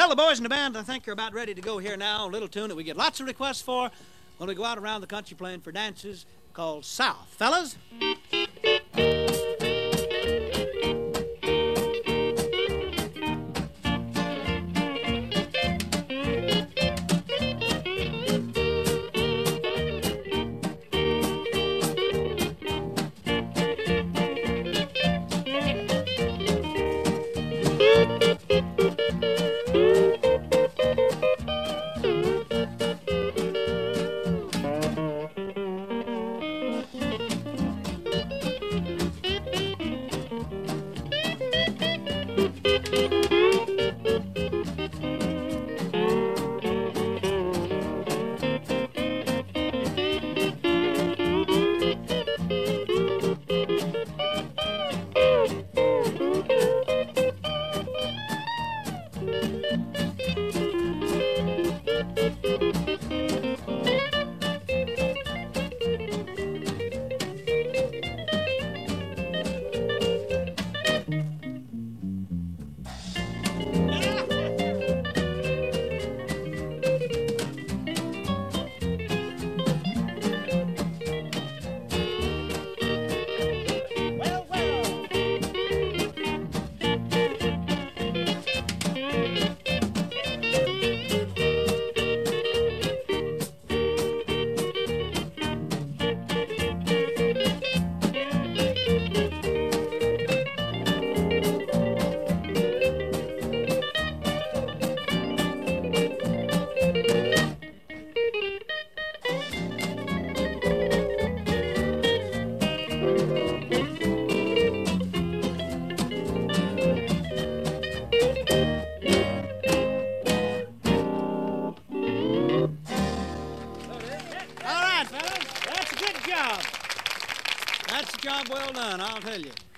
Well, the boys in the band, I think, are about ready to go here now. A little tune that we get lots of requests for when we go out around the country playing for dances called South. Fellas? That's a job well done, I'll tell you.